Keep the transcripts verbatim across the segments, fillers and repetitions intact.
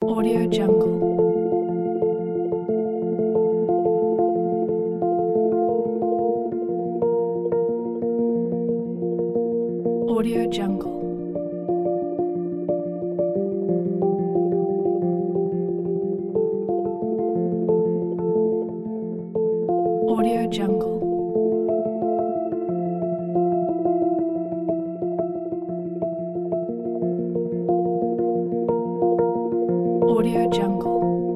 Audio Jungle. Audio Jungle. Audio Jungle. Audio Jungle.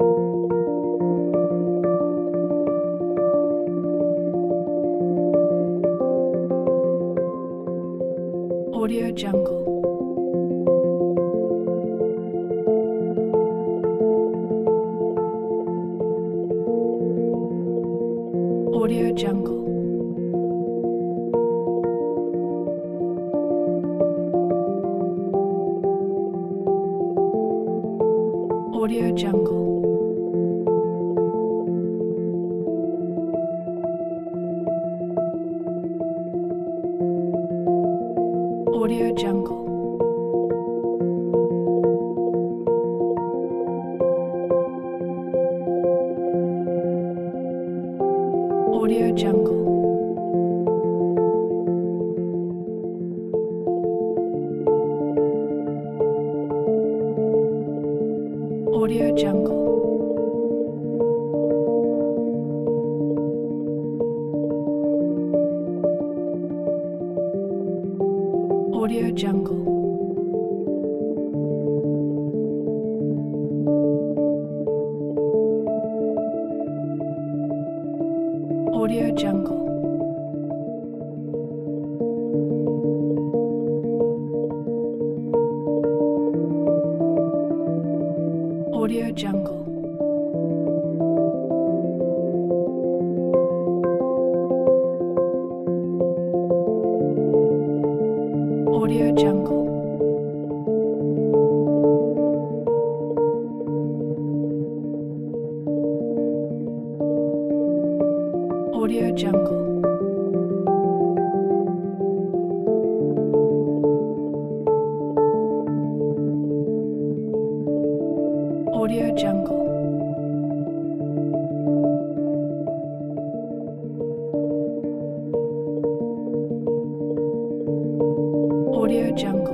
Audio Jungle. Audio Jungle. Audio Jungle. Audio Jungle. Audio Jungle. Audio Jungle. Audio Jungle. Audio Jungle. Audio Jungle. Audio Jungle. Audio Jungle. Audio Jungle. Audio Jungle.